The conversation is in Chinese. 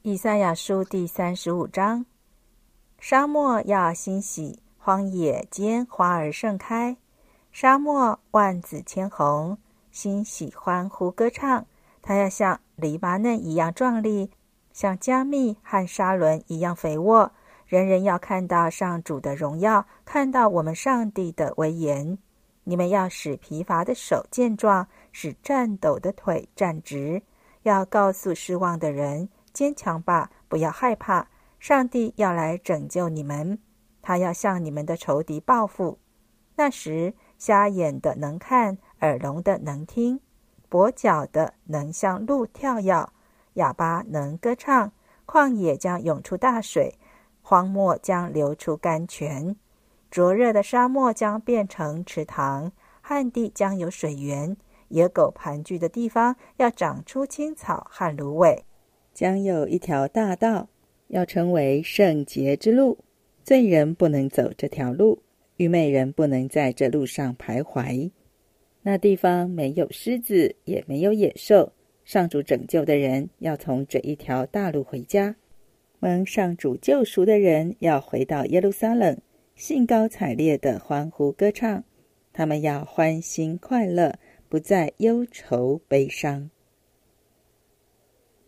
以赛亚书第35章，沙漠要欣喜，荒野间花儿盛开。沙漠万紫千红，欣喜欢呼歌唱。它要像黎巴嫩一样壮丽，像加密和沙伦一样肥沃。人人要看到上主的荣耀，看到我们上帝的威严。你们要使疲乏的手健壮，使颤抖的腿站直。要告诉失望的人，坚强吧，不要害怕，上帝要来拯救你们，他要向你们的仇敌报复。那时，瞎眼的能看，耳聋的能听，跛脚的能向鹿跳跃，哑巴能歌唱。旷野将涌出大水，荒漠将流出甘泉，灼热的沙漠将变成池塘，旱地将有水源，野狗盘踞的地方要长出青草和芦苇，将有一条大道，要称为圣洁之路。罪人不能走这条路，愚昧人不能在这路上徘徊。那地方没有狮子，也没有野兽。上主拯救的人要从这一条大路回家，蒙上主救赎的人要回到耶路撒冷，兴高采烈地欢呼歌唱。他们要欢欣快乐，不再忧愁悲伤。